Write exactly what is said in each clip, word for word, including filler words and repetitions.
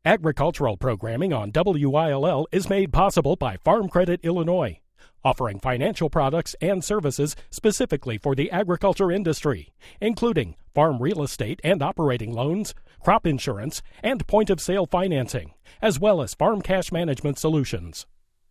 Agricultural programming on W I L L is made possible by Farm Credit Illinois, offering financial products and services specifically for the agriculture industry, including farm real estate and operating loans, crop insurance, and point-of-sale financing, as well as farm cash management solutions.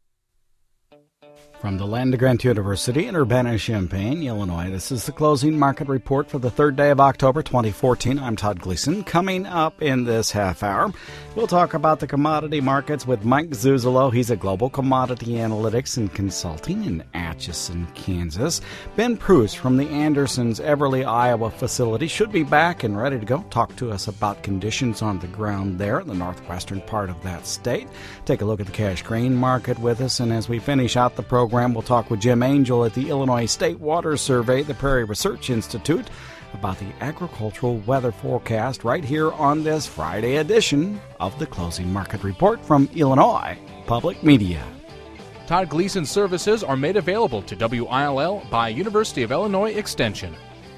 From the Land Grant University in Urbana-Champaign, Illinois, this is the closing market report for the third day of October twenty fourteen. I'm Todd Gleason. Coming up in this half hour, we'll talk about the commodity markets with Mike Zuzolo. He's a global commodity analytics and consulting in Atchison, Kansas. Ben Pruce from the Andersons Everly, Iowa facility should be back and ready to go. Talk to us about conditions on the ground there in the northwestern part of that state. Take a look at the cash grain market with us, and as we finish out the program, We'll talk with Jim Angel at the Illinois State Water Survey, the Prairie Research Institute, about the agricultural weather forecast right here on this Friday edition of the Closing Market Report from Illinois Public Media. Todd Gleason services are made available to W I L L by University of Illinois Extension.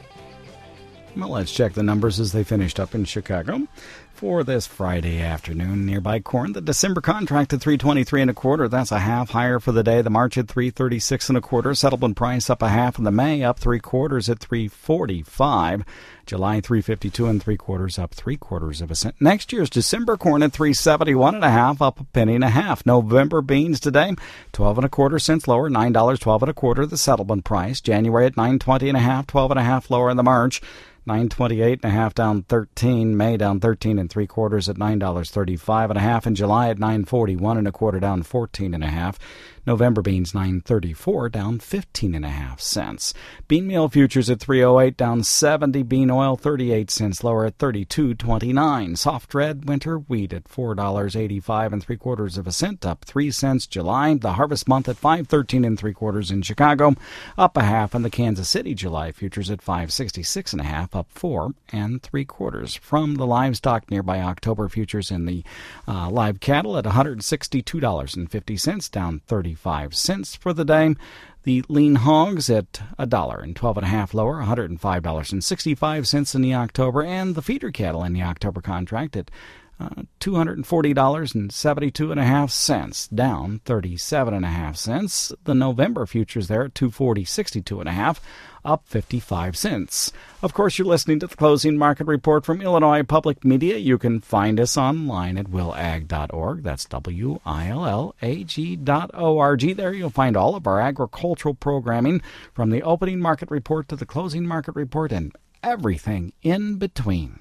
Well, let's check the numbers as they finished up in Chicago for this Friday afternoon. Nearby corn, the December contract at three twenty-three and a quarter. That's a half higher for the day. The March at three thirty-six and a quarter. Settlement price up a half, and the May up three quarters at three forty-five. July three fifty-two and three quarters, up three quarters of a cent. Next year's December corn at three seventy-one and a half, up a penny and a half. November beans today, twelve and a quarter cents lower, nine dollars twelve and a quarter. The settlement price. January at nine twenty and a half, twelve and a half lower in the March. nine twenty-eight and a half down thirteen. May down thirteen and three quarters at nine dollars thirty-five and a half. In July at nine forty-one and a quarter down fourteen and a half. November beans nine thirty-four down fifteen and a half cents. Bean meal futures at three oh eight down seventy. Bean oil thirty-eight cents lower at thirty-two twenty-nine. Soft red winter wheat at four dollars eighty-five and three quarters of a cent, up three cents. July the harvest month at five thirteen and three quarters in Chicago, up a half. And the Kansas City July futures at five sixty-six and a half, up four and three quarters. From the livestock, nearby October futures in the uh, live cattle at one hundred sixty-two dollars and fifty cents, down thirty-five cents for the day. The lean hogs at a dollar and twelve and a half lower, one hundred five dollars and sixty-five cents in the October, and the feeder cattle in the October contract at uh, two hundred forty dollars and seventy-two and a half cents, down thirty-seven and a half cents. The November futures there at two forty sixty-two and a half, up fifty-five cents. Of course, you're listening to the Closing Market Report from Illinois Public Media. You can find us online at will ag dot org. That's W I L L A G dot O R G. There you'll find all of our agricultural programming from the opening market report to the closing market report and everything in between.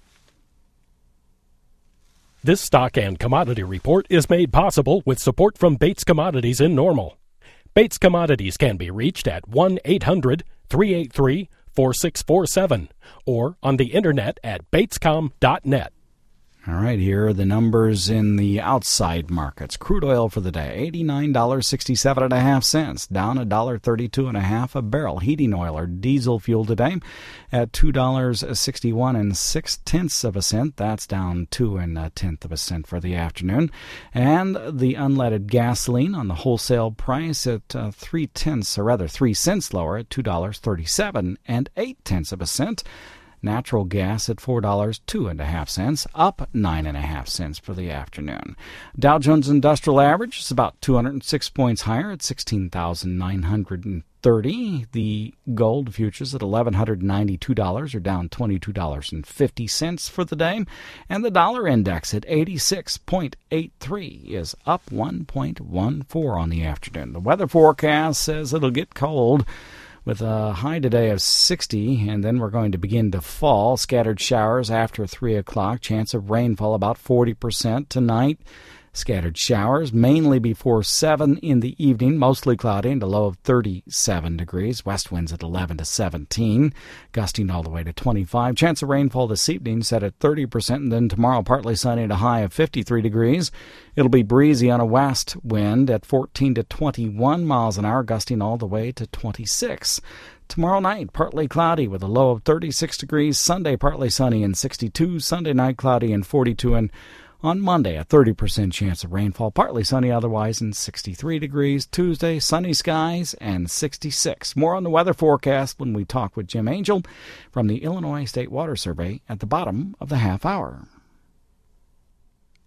This stock and commodity report is made possible with support from Bates Commodities in Normal. Bates Commodities can be reached at one eight hundred three eight three four six four seven or on the internet at batescom dot net. All right, here are the numbers in the outside markets. Crude oil for the day, eighty-nine dollars and sixty-seven and a half cents, down one dollar thirty-two and a half a barrel. Heating oil or diesel fuel today at two dollars and sixty-one and six tenths of a cent. That's down two and a tenth of a cent for the afternoon. And the unleaded gasoline on the wholesale price at uh, three tenths, or rather three cents lower at two dollars thirty-seven and eight tenths of a cent. Natural gas at four dollars and two and a half cents, up nine and a half cents for the afternoon. Dow Jones Industrial Average is about two hundred six points higher at sixteen thousand nine hundred thirty. The gold futures at eleven ninety-two dollars are down twenty-two dollars and fifty cents for the day. And the dollar index at eighty-six point eight three is up one point one four on the afternoon. The weather forecast says it'll get cold, with a high today of sixty, and then we're going to begin to fall. Scattered showers after three o'clock. Chance of rainfall about forty percent tonight. Scattered showers mainly before seven in the evening. Mostly cloudy and a low of thirty-seven degrees. West winds at eleven to seventeen. Gusting all the way to twenty-five. Chance of rainfall this evening set at thirty percent. And then tomorrow partly sunny at a high of fifty-three degrees. It'll be breezy on a west wind at fourteen to twenty-one miles an hour. Gusting all the way to twenty-six. Tomorrow night, partly cloudy with a low of thirty-six degrees. Sunday, partly sunny and sixty-two. Sunday night, cloudy and forty-two. And on Monday, a thirty percent chance of rainfall, partly sunny otherwise, and sixty-three degrees. Tuesday, sunny skies and sixty-six. More on the weather forecast when we talk with Jim Angel from the Illinois State Water Survey at the bottom of the half hour.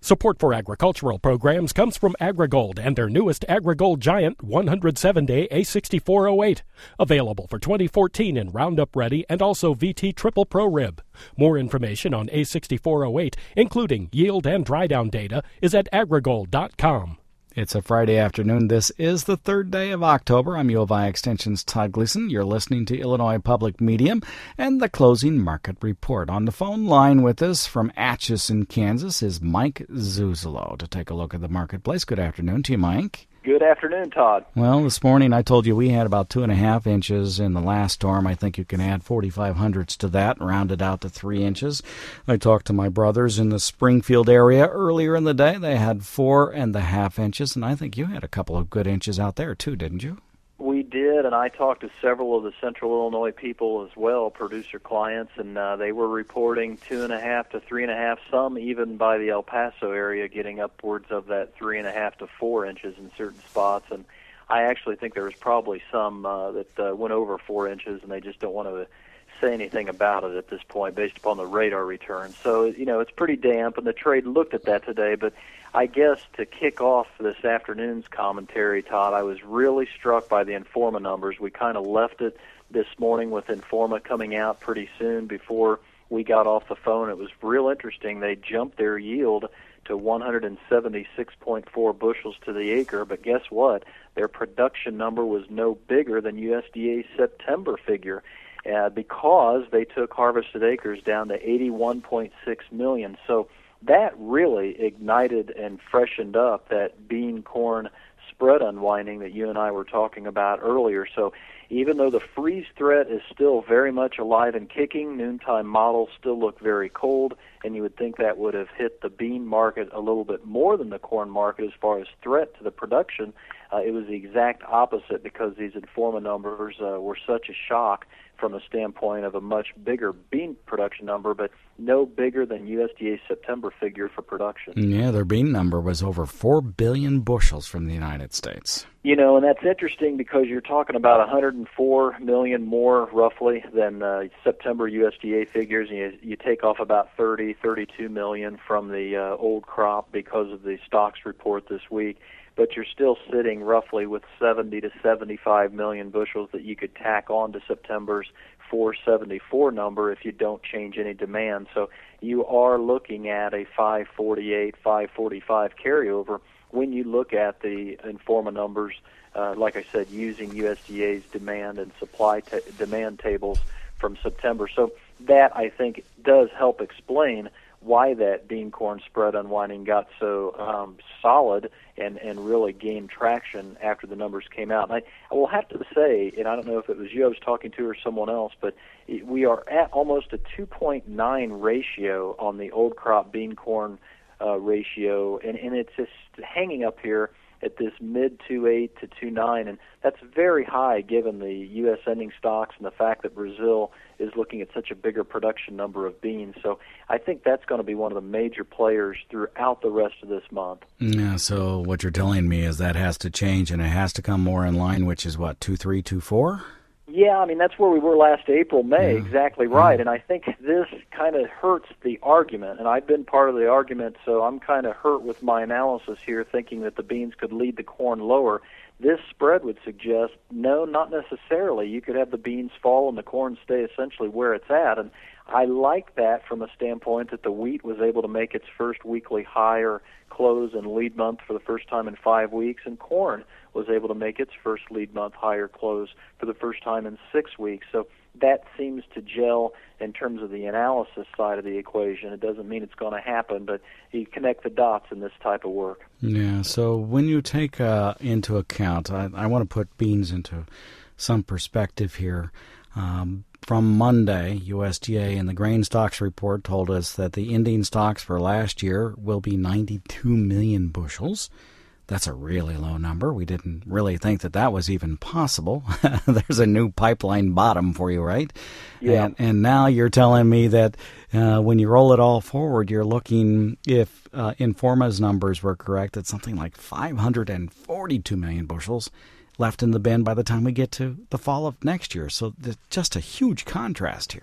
Support for agricultural programs comes from AgriGold and their newest AgriGold Giant one hundred seven day A sixty-four oh eight, available for twenty fourteen in Roundup Ready and also V T Triple Pro Rib. More information on A sixty-four oh eight, including yield and dry down data, is at agrigold dot com. It's a Friday afternoon. This is the third day of October. I'm U of I Extension's Todd Gleason. You're listening to Illinois Public Media and the Closing Market Report. On the phone line with us from Atchison, Kansas, is Mike Zuzolo to take a look at the marketplace. Good afternoon to you, Mike. Good afternoon, Todd. Well, this morning I told you we had about two and a half inches in the last storm. I think you can add forty-five hundredths to that, round it out to three inches. I talked to my brothers in the Springfield area earlier in the day. They had four and a half inches, and I think you had a couple of good inches out there too, didn't you? We did, and I talked to several of the Central Illinois people as well, producer clients, and uh, they were reporting two and a half to three and a half, some even by the El Paso area getting upwards of that three and a half to four inches in certain spots. And I actually think there was probably some uh, that uh, went over four inches, and they just don't want to say anything about it at this point based upon the radar return. So, you know, it's pretty damp, and the trade looked at that today, but I guess to kick off this afternoon's commentary, Todd, I was really struck by the Informa numbers. We kind of left it this morning with Informa coming out pretty soon before we got off the phone. It was real interesting. They jumped their yield to one hundred seventy-six point four bushels to the acre, but guess what? Their production number was no bigger than U S D A's September figure uh, because they took harvested acres down to eighty-one point six million. So that really ignited and freshened up that bean-corn spread unwinding that you and I were talking about earlier. So even though the freeze threat is still very much alive and kicking, noontime models still look very cold, and you would think that would have hit the bean market a little bit more than the corn market as far as threat to the production. Uh, it was the exact opposite because these Informa numbers uh, were such a shock from the standpoint of a much bigger bean production number, but no bigger than U S D A's September figure for production. Yeah, their bean number was over four billion bushels from the United States. You know, and that's interesting because you're talking about one hundred four million more, roughly, than uh, September U S D A figures, and you, you take off about thirty, thirty-two million from the uh, old crop because of the stocks report this week. But you're still sitting roughly with seventy to seventy-five million bushels that you could tack on to September's four seventy-four number if you don't change any demand. So you are looking at a five forty-eight, five forty-five carryover when you look at the Informa numbers, uh, like I said, using U S D A's demand and supply ta- demand tables from September. So that, I think, does help explain why that bean corn spread unwinding got so um, solid and, and really gained traction after the numbers came out. And I, I will have to say, and I don't know if it was you I was talking to or someone else, but it, we are at almost a two point nine ratio on the old crop bean corn uh, ratio, and, and it's just hanging up here at this mid two point eight to two point nine, and that's very high given the U S ending stocks and the fact that Brazil is looking at such a bigger production number of beans. So I think that's going to be one of the major players throughout the rest of this month. Yeah, so what you're telling me is that has to change, and it has to come more in line, which is what, two three, two four? Yeah, I mean, that's where we were last April, May, yeah. Exactly right. Yeah. And I think this kind of hurts the argument, and I've been part of the argument, so I'm kind of hurt with my analysis here, thinking that the beans could lead the corn lower. This spread would suggest, no, not necessarily. You could have the beans fall and the corn stay essentially where it's at, and I like that from a standpoint that the wheat was able to make its first weekly higher close and lead month for the first time in five weeks, and corn was able to make its first lead month higher close for the first time in six weeks. So that seems to gel in terms of the analysis side of the equation. It doesn't mean it's going to happen, but you connect the dots in this type of work. Yeah, so when you take uh, into account, I, I want to put beans into some perspective here. Um, from Monday, U S D A and the grain stocks report told us that the ending stocks for last year will be ninety-two million bushels. That's a really low number. We didn't really think that that was even possible. There's a new pipeline bottom for you, right? Yeah. And, and now you're telling me that uh, when you roll it all forward, you're looking, if uh, Informa's numbers were correct, at something like five hundred forty-two million bushels left in the bin by the time we get to the fall of next year. So there's just a huge contrast here.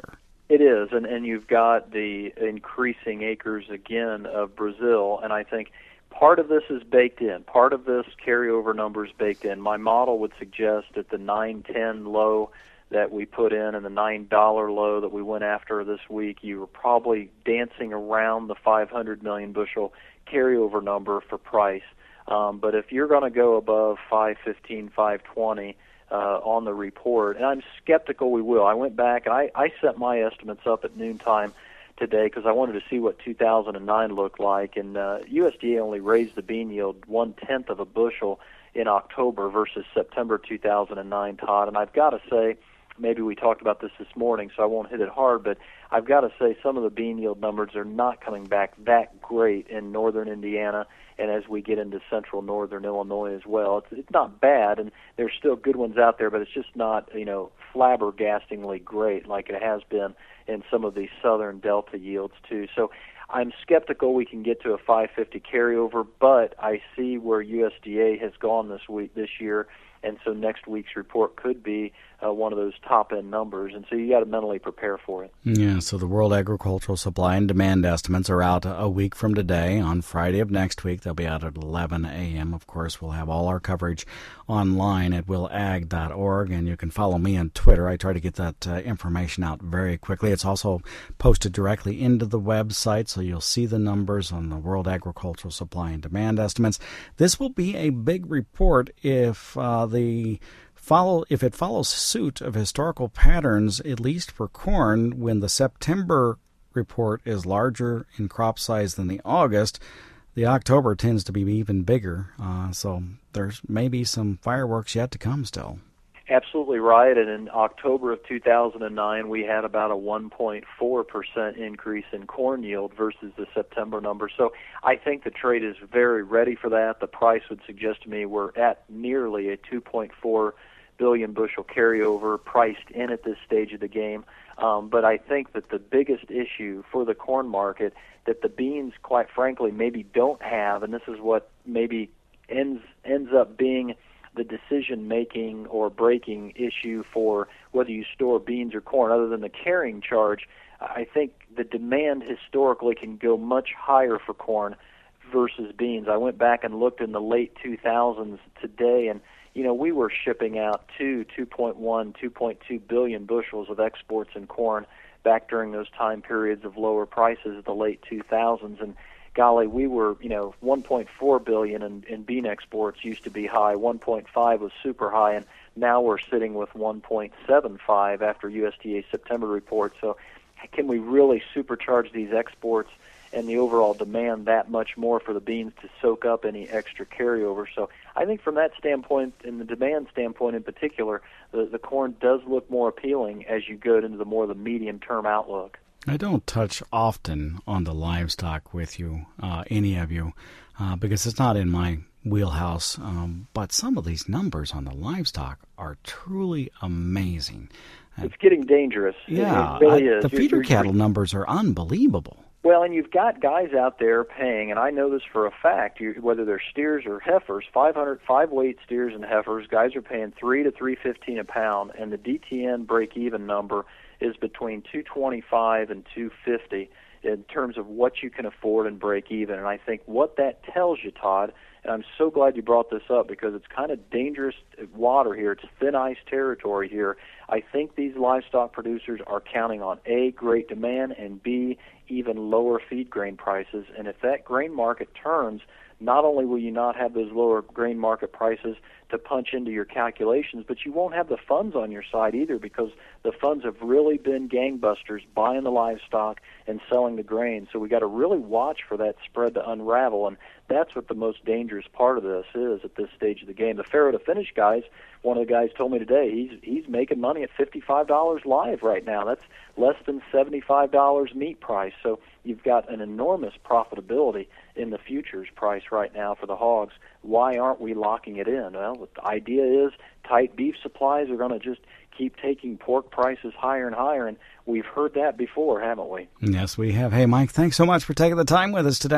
It is, and, and you've got the increasing acres again of Brazil, and I think part of this is baked in. Part of this carryover number is baked in. My model would suggest that the nine ten low that we put in and the nine dollar low that we went after this week, you were probably dancing around the five hundred million bushel carryover number for price. Um, but if you're going to go above five fifteen, five twenty uh, on the report, and I'm skeptical we will. I went back and I, I set my estimates up at noontime today because I wanted to see what two thousand nine looked like, and uh, U S D A only raised the bean yield one-tenth of a bushel in October versus September two thousand nine, Todd. And I've got to say, maybe we talked about this this morning, so I won't hit it hard, but I've got to say some of the bean yield numbers are not coming back that great in northern Indiana, and as we get into central northern Illinois as well. It's, it's not bad, and there's still good ones out there, but it's just not, you know, flabbergastingly great like it has been in some of these southern delta yields too. So I'm skeptical we can get to a five fifty carryover, but I see where U S D A has gone this week, this year, and so next week's report could be uh, one of those top-end numbers, and so you got to mentally prepare for it. Yeah, so the World Agricultural Supply and Demand estimates are out a week from today. On Friday of next week, they'll be out at eleven a.m. Of course, we'll have all our coverage online at will ag dot org, and you can follow me on Twitter. I try to get that uh, information out very quickly. It's also posted directly into the website, so you'll see the numbers on the World Agricultural Supply and Demand estimates. This will be a big report if uh, the follow if it follows suit of historical patterns, at least for corn. When the September report is larger in crop size than the August, the October tends to be even bigger. Uh, so there's maybe some fireworks yet to come still. Absolutely right. And in October of two thousand nine, we had about a one point four percent increase in corn yield versus the September number. So I think the trade is very ready for that. The price would suggest to me we're at nearly a two point four billion bushel carryover priced in at this stage of the game. Um, but I think that the biggest issue for the corn market that the beans, quite frankly, maybe don't have, and this is what maybe ends ends up being the decision-making or breaking issue for whether you store beans or corn, other than the carrying charge, I think the demand historically can go much higher for corn versus beans. I went back and looked in the late two thousands today, and you know, we were shipping out two, two point one, two point two billion bushels of exports in corn back during those time periods of lower prices of the late two thousands. And golly, we were, you know, one point four billion in, in bean exports used to be high. one point five was super high, and now we're sitting with one point seven five after U S D A September report. So can we really supercharge these exports and the overall demand that much more for the beans to soak up any extra carryover? So I think from that standpoint, and the demand standpoint in particular, the, the corn does look more appealing as you go into the more the medium-term outlook. I don't touch often on the livestock with you, uh, any of you, uh, because it's not in my wheelhouse. Um, but some of these numbers on the livestock are truly amazing. It's getting dangerous. Yeah, it really I, is. the You're, feeder you're, cattle numbers are unbelievable. Well, and you've got guys out there paying, and I know this for a fact, you, whether they're steers or heifers, five hundred five-weight steers and heifers, guys are paying three to three fifteen a pound, and the D T N break-even number is between two twenty-five and two fifty in terms of what you can afford and break even. And I think what that tells you, Todd, and I'm so glad you brought this up because it's kind of dangerous water here. It's thin ice territory here. I think these livestock producers are counting on A, great demand, and B, even lower feed grain prices. And if that grain market turns, not only will you not have those lower grain market prices to punch into your calculations, but you won't have the funds on your side either, because the funds have really been gangbusters buying the livestock and selling the grain. So we got to really watch for that spread to unravel, and that's what the most dangerous part of this is at this stage of the game. The farrow to finish guys, one of the guys told me today, he's he's making money at fifty-five dollars live right now. That's less than seventy-five dollars meat price. So you've got an enormous profitability in the futures price right now for the hogs. Why aren't we locking it in? Well, the idea is tight beef supplies are going to just keep taking pork prices higher and higher, and we've heard that before, haven't we? Yes, we have. Hey, Mike, thanks so much for taking the time with us today.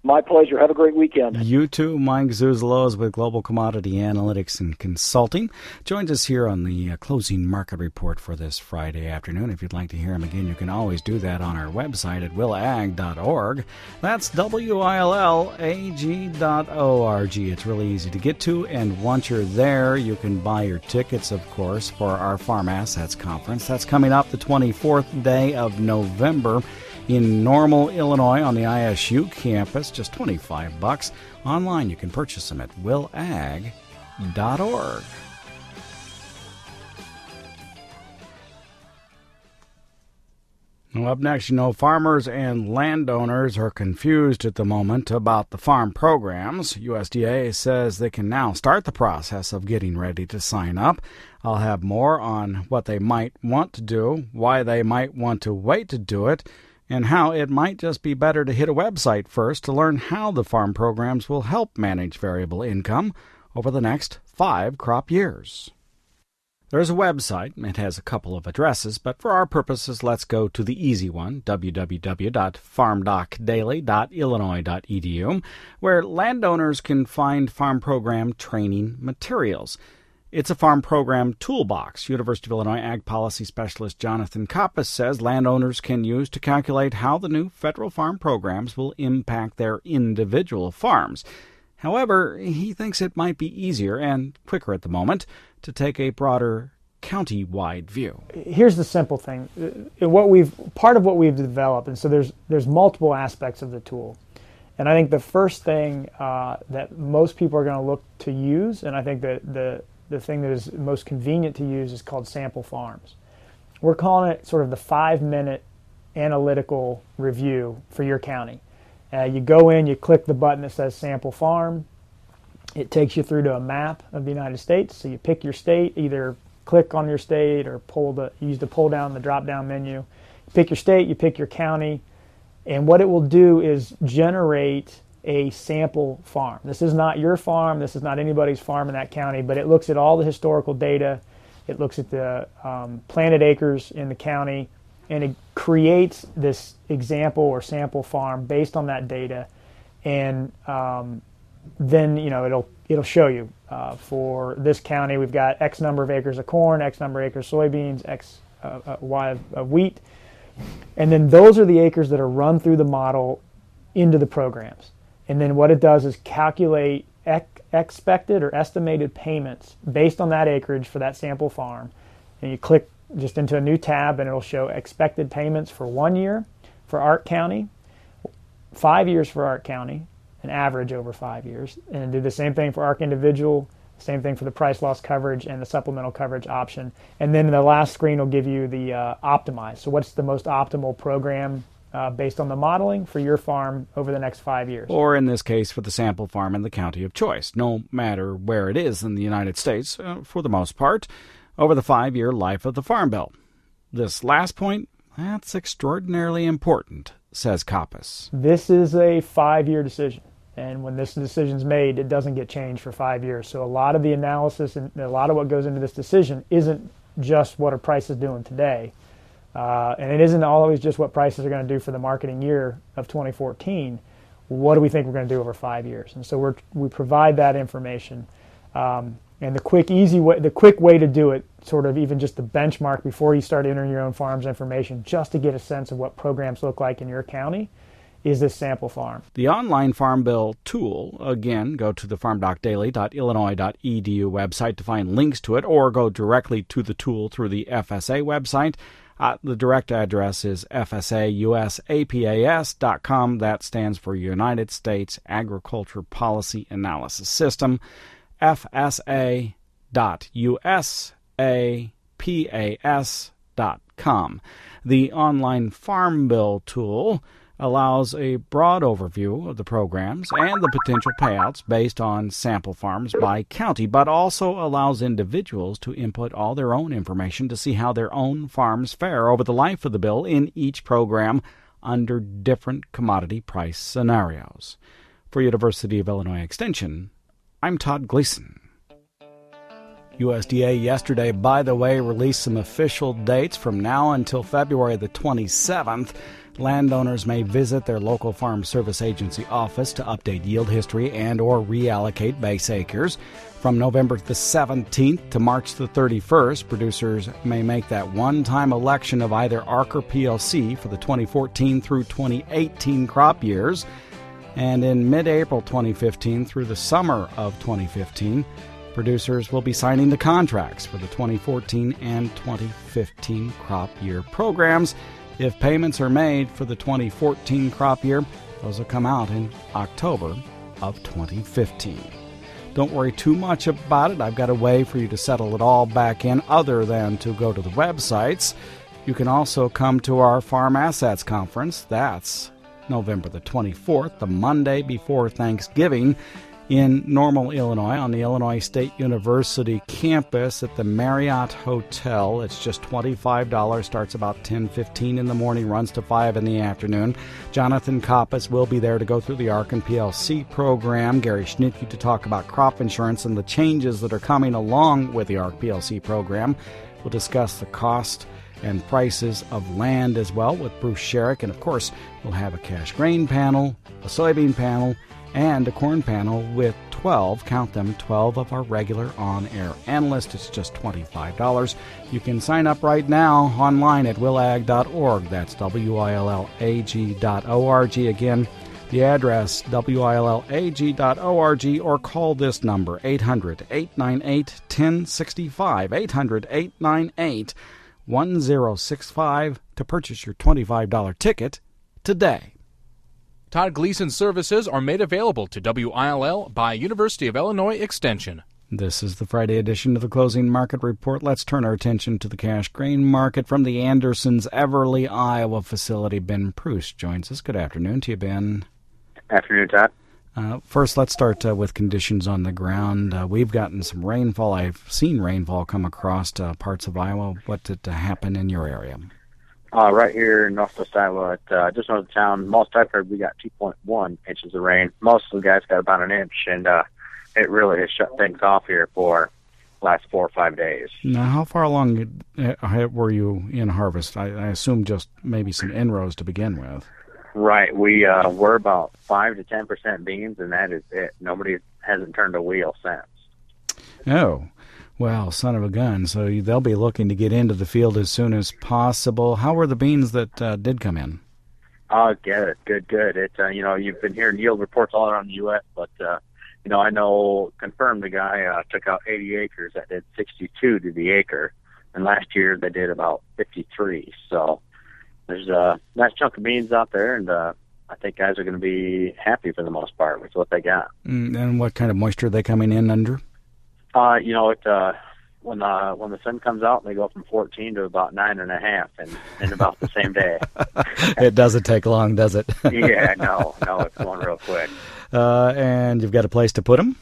My pleasure. Have a great weekend. You too. Mike Zuzalo is with Global Commodity Analytics and Consulting. Joins us here on the uh, closing market report for this Friday afternoon. If you'd like to hear him again, you can always do that on our website at will ag dot org. That's W I L L A G dot O R G. It's really easy to get to, and once you're there, you can buy your tickets, of course, for our Farm Assets Conference. That's coming up the twenty-fourth day of November in Normal, Illinois on the I S U campus, just twenty-five bucks. Online, you can purchase them at will ag dot org. Well, up next, you know, farmers and landowners are confused at the moment about the farm programs. U S D A says they can now start the process of getting ready to sign up. I'll have more on what they might want to do, why they might want to wait to do it, and how it might just be better to hit a website first to learn how the farm programs will help manage variable income over the next five crop years. There's a website. It has a couple of addresses, but for our purposes, let's go to the easy one, w w w dot farm doc daily dot illinois dot e d u, where landowners can find farm program training materials. It's a farm program toolbox. University of Illinois Ag Policy Specialist Jonathan Koppas says landowners can use to calculate how the new federal farm programs will impact their individual farms. However, he thinks it might be easier and quicker at the moment to take a broader county-wide view. Here's the simple thing. What we've part of what we've developed, and so there's there's multiple aspects of the tool. And I think the first thing uh, that most people are going to look to use, and I think that the The thing that is most convenient to use is called sample farms. We're calling it sort of the five-minute analytical review for your county. Uh, you go in, you click the button that says sample farm. It takes you through to a map of the United States. So you pick your state, either click on your state or pull the use the pull down the drop down menu. You pick your state, you pick your county, and what it will do is generate a sample farm. This is not your farm, this is not anybody's farm in that county, but it looks at all the historical data, it looks at the um, planted acres in the county, and it creates this example or sample farm based on that data, and um, then you know it'll it'll show you uh, for this county we've got X number of acres of corn, X number of acres of soybeans, X uh, uh, Y of, of wheat, and then those are the acres that are run through the model into the programs. And then what it does is calculate ec- expected or estimated payments based on that acreage for that sample farm. And you click just into a new tab and it'll show expected payments for one year for Ark County, five years for Ark County, an average over five years. And do the same thing for Ark Individual, same thing for the price loss coverage and the supplemental coverage option. And then the last screen will give you the uh, optimize. So what's the most optimal program Uh, based on the modeling for your farm over the next five years. Or in this case, for the sample farm in the county of choice, no matter where it is in the United States, uh, for the most part, over the five-year life of the Farm Bill. This last point, that's extraordinarily important, says Koppas. This is a five-year decision, and when this decision's made, it doesn't get changed for five years. So a lot of the analysis and a lot of what goes into this decision isn't just what a price is doing today. Uh, and it isn't always just what prices are going to do for the marketing year of twenty fourteen. What do we think we're going to do over five years? And so we're, we provide that information. Um, and the quick, easy way, the quick way to do it, sort of even just the benchmark before you start entering your own farm's information, just to get a sense of what programs look like in your county, is this sample farm. The online Farm Bill tool, again, go to the farm doc daily dot illinois dot e d u website to find links to it, or go directly to the tool through the F S A website. Uh, the direct address is f s a u s a p a s dot com. That stands for United States Agriculture Policy Analysis System, f s a dot u s a p a s dot com. The online Farm Bill tool allows a broad overview of the programs and the potential payouts based on sample farms by county, but also allows individuals to input all their own information to see how their own farms fare over the life of the bill in each program under different commodity price scenarios. For University of Illinois Extension, I'm Todd Gleason. U S D A yesterday, by the way, released some official dates from now until February the twenty-seventh. Landowners may visit their local Farm Service Agency office to update yield history and or reallocate base acres. From November the seventeenth to March the thirty-first, producers may make that one-time election of either A R C or P L C for the twenty fourteen through twenty eighteen crop years. And in mid-April twenty fifteen through the summer of twenty fifteen, producers will be signing the contracts for the twenty fourteen and twenty fifteen crop year programs. If payments are made for the twenty fourteen crop year, those will come out in October of twenty fifteen. Don't worry too much about it. I've got a way for you to settle it all back in other than to go to the websites. You can also come to our Farm Assets Conference. That's November the twenty-fourth, the Monday before Thanksgiving, in Normal, Illinois, on the Illinois State University campus at the Marriott Hotel. It's just twenty-five dollars, starts about ten fifteen in the morning, runs to five in the afternoon. Jonathan Koppas will be there to go through the A R C and P L C program. Gary Schnitke to talk about crop insurance and the changes that are coming along with the A R C P L C program. We'll discuss the cost and prices of land as well with Bruce Sherrick. And, of course, we'll have a cash grain panel, a soybean panel, and a corn panel with twelve, count them, twelve of our regular on-air analysts. It's just twenty-five dollars. You can sign up right now online at will ag dot org. That's W I L L A G dot O R G. Again, the address, W I L L A G dot O R G, or call this number, eight hundred, eight nine eight, one oh six five, eight hundred, eight nine eight, one oh six five, to purchase your twenty-five dollars ticket today. Todd Gleason services are made available to W I L L by University of Illinois Extension. This is the Friday edition of the Closing Market Report. Let's turn our attention to the cash grain market from the Andersons Everly, Iowa facility. Ben Pruce joins us. Good afternoon to you, Ben. Afternoon, Todd. Uh, first, let's start uh, with conditions on the ground. Uh, we've gotten some rainfall. I've seen rainfall come across uh, parts of Iowa. What did uh, happen in your area? Uh, right here in northwest Iowa, at, uh, just north of town, most I've heard, we got two point one inches of rain. Most of the guys got about an inch, and uh, it really has shut things off here for the last four or five days. Now, how far along uh, were you in harvest? I, I assume just maybe some inrows to begin with. Right. We uh, were about five to ten percent beans, and that is it. Nobody hasn't turned a wheel since. Oh. Well, son of a gun. So they'll be looking to get into the field as soon as possible. How were the beans that uh, did come in? Oh, good, good, good. It, uh, you know, you've been hearing yield reports all around the U S, but, uh, you know, I know confirmed the guy uh, took out eighty acres that did sixty-two to the acre, and last year they did about fifty-three. So there's a nice chunk of beans out there, and uh, I think guys are going to be happy for the most part with what they got. Mm, and what kind of moisture are they coming in under? Uh, you know, it, uh, when uh, when the sun comes out, they go from fourteen to about nine and a half in, in about the same day. It doesn't take long, does it? Yeah, no, no, it's going real quick. Uh, and you've got a place to put them?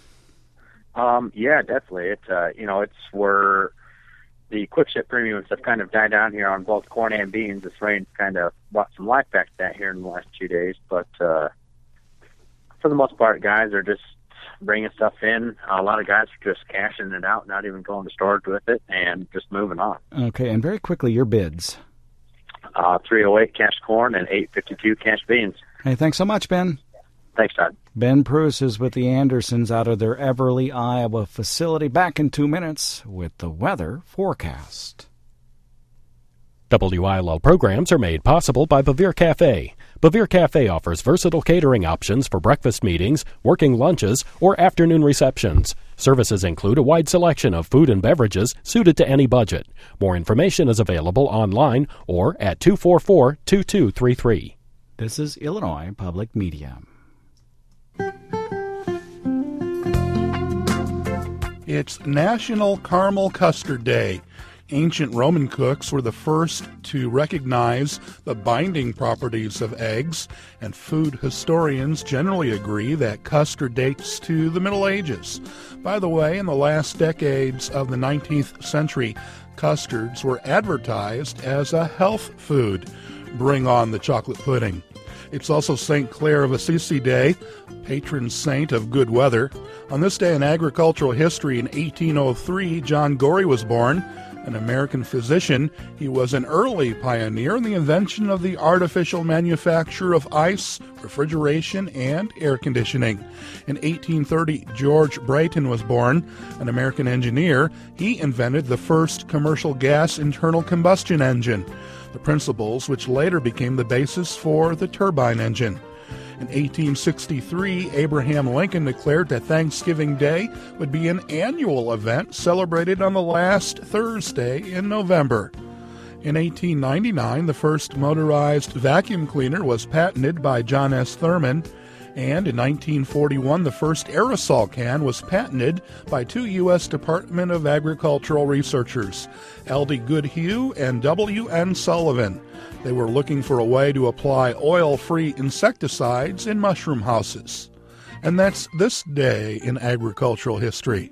Um, yeah, definitely. It, uh, you know, it's where the quick ship premiums have kind of died down here on both corn and beans. This rain's kind of brought some life back to that here in the last two days. But uh, for the most part, guys are just bringing stuff in. A lot of guys are just cashing it out, not even going to storage with it, and just moving on. Okay, and very quickly, your bids. Uh, three oh eight cash corn and eight fifty-two cash beans. Hey, thanks so much, Ben. Thanks, Todd. Ben Pruce is with the Andersons out of their Everly, Iowa facility. Back in two minutes with the weather forecast. W I L L programs are made possible by Bavir Cafe. Bavir Cafe offers versatile catering options for breakfast meetings, working lunches, or afternoon receptions. Services include a wide selection of food and beverages suited to any budget. More information is available online or at two four four, two two three three. This is Illinois Public Media. It's National Caramel Custard Day. Ancient Roman cooks were the first to recognize the binding properties of eggs, and food historians generally agree that custard dates to the Middle Ages. By the way, in the last decades of the nineteenth century, custards were advertised as a health food. Bring on the chocolate pudding. It's also Saint Clair of Assisi Day, patron saint of good weather. On this day in agricultural history in eighteen oh three, John Gorey was born, an American physician. He was an early pioneer in the invention of the artificial manufacture of ice, refrigeration, and air conditioning. In eighteen thirty, George Brayton was born, an American engineer. He invented the first commercial gas internal combustion engine, the principles which later became the basis for the turbine engine. In eighteen sixty-three, Abraham Lincoln declared that Thanksgiving Day would be an annual event celebrated on the last Thursday in November. In eighteen ninety-nine, the first motorized vacuum cleaner was patented by John S. Thurman, and in nineteen forty-one, the first aerosol can was patented by two U S Department of Agricultural researchers, L D Goodhue and W N Sullivan. They were looking for a way to apply oil-free insecticides in mushroom houses. And that's this day in agricultural history.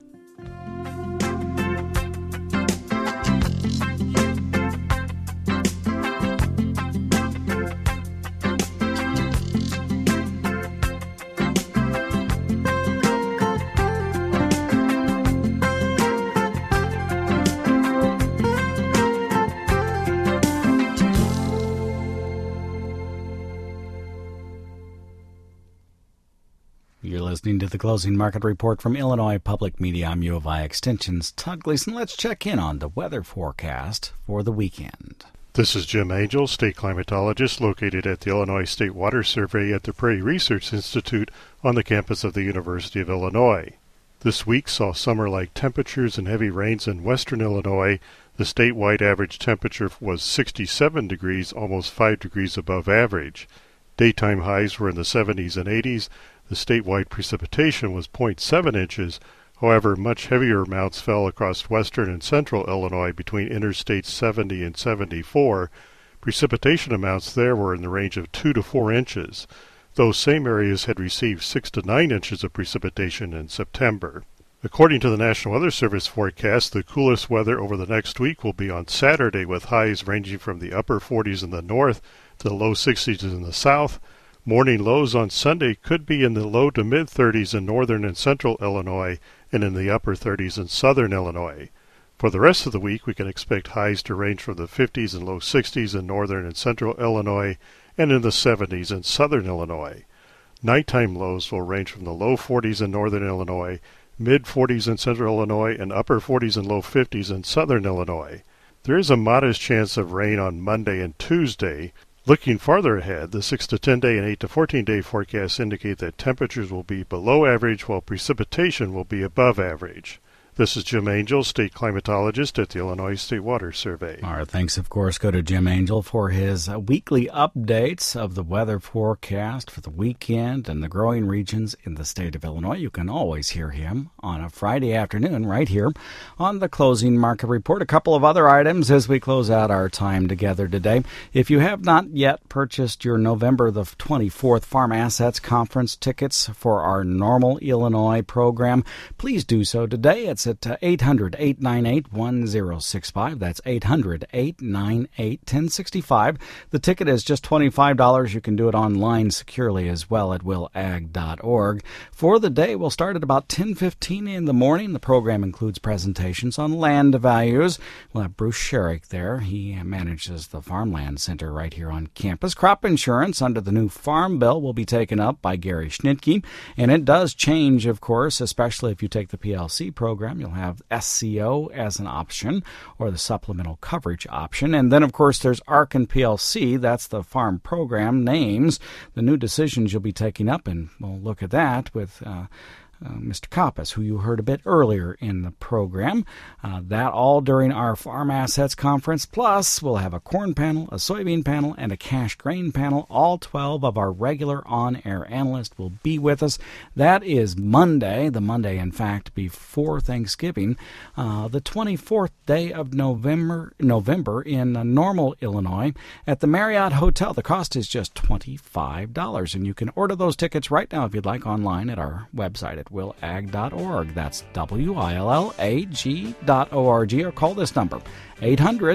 You're listening to the Closing Market Report from Illinois Public Media. I'm U of I Extension's Todd Gleason. Let's check in on the weather forecast for the weekend. This is Jim Angel, state climatologist located at the Illinois State Water Survey at the Prairie Research Institute on the campus of the University of Illinois. This week saw summer-like temperatures and heavy rains in western Illinois. The statewide average temperature was sixty-seven degrees, almost five degrees above average. Daytime highs were in the seventies and eighties. The statewide precipitation was zero point seven inches. However, much heavier amounts fell across western and central Illinois between Interstate seventy and seventy-four. Precipitation amounts there were in the range of two to four inches. Those same areas had received six to nine inches of precipitation in September. According to the National Weather Service forecast, the coolest weather over the next week will be on Saturday, with highs ranging from the upper forties in the north to the low sixties in the south. Morning lows on Sunday could be in the low to mid-thirties in northern and central Illinois and in the upper thirties in southern Illinois. For the rest of the week, we can expect highs to range from the fifties and low sixties in northern and central Illinois and in the seventies in southern Illinois. Nighttime lows will range from the low forties in northern Illinois, mid-forties in central Illinois, and upper forties and low fifties in southern Illinois. There is a modest chance of rain on Monday and Tuesday. Looking farther ahead, the six to ten day and eight to fourteen day forecasts indicate that temperatures will be below average while precipitation will be above average. This is Jim Angel, state climatologist at the Illinois State Water Survey. Our thanks, of course, go to Jim Angel for his uh, weekly updates of the weather forecast for the weekend and the growing regions in the state of Illinois. You can always hear him on a Friday afternoon right here on the Closing Market Report. A couple of other items as we close out our time together today. If you have not yet purchased your November the twenty-fourth Farm Assets Conference tickets for our Normal Illinois program, please do so today. It's at eight hundred, eight nine eight, one zero six five. That's eight hundred, eight nine eight, one zero six five. The ticket is just twenty-five dollars. You can do it online securely as well at will ag dot org. For the day, we'll start at about ten fifteen in the morning. The program includes presentations on land values. We'll have Bruce Sherrick there. He manages the Farmland Center right here on campus. Crop insurance under the new Farm Bill will be taken up by Gary Schnitke. And it does change, of course, especially if you take the P L C program. You'll have S C O as an option, or the supplemental coverage option. And then, of course, there's A R C and P L C. That's the farm program names, the new decisions you'll be taking up. And we'll look at that with uh, Uh, Mister Koppas, who you heard a bit earlier in the program. Uh, that all during our Farm Assets Conference. Plus, we'll have a corn panel, a soybean panel, and a cash grain panel. All twelve of our regular on-air analysts will be with us. That is Monday, the Monday, in fact, before Thanksgiving, uh, the twenty-fourth day of November, November in uh, Normal, Illinois, at the Marriott Hotel. The cost is just twenty-five dollars, and you can order those tickets right now if you'd like online at our website at will ag dot org. That's W I L L A G dot O R G, or call this number, eight hundred,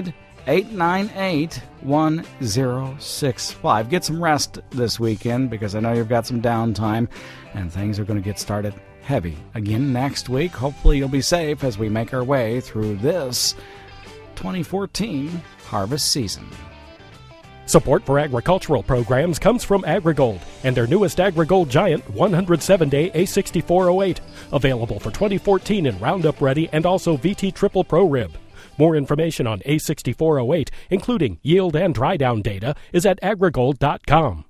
eight nine eight, one zero six five. Get some rest this weekend because I know you've got some downtime and things are going to get started heavy again next week. Hopefully you'll be safe as we make our way through this twenty fourteen harvest season. Support for agricultural programs comes from AgriGold and their newest AgriGold Giant one hundred seven day A sixty-four oh eight, available for twenty fourteen in Roundup Ready and also V T Triple Pro Rib. More information on A sixty-four oh eight, including yield and dry down data, is at agrigold dot com.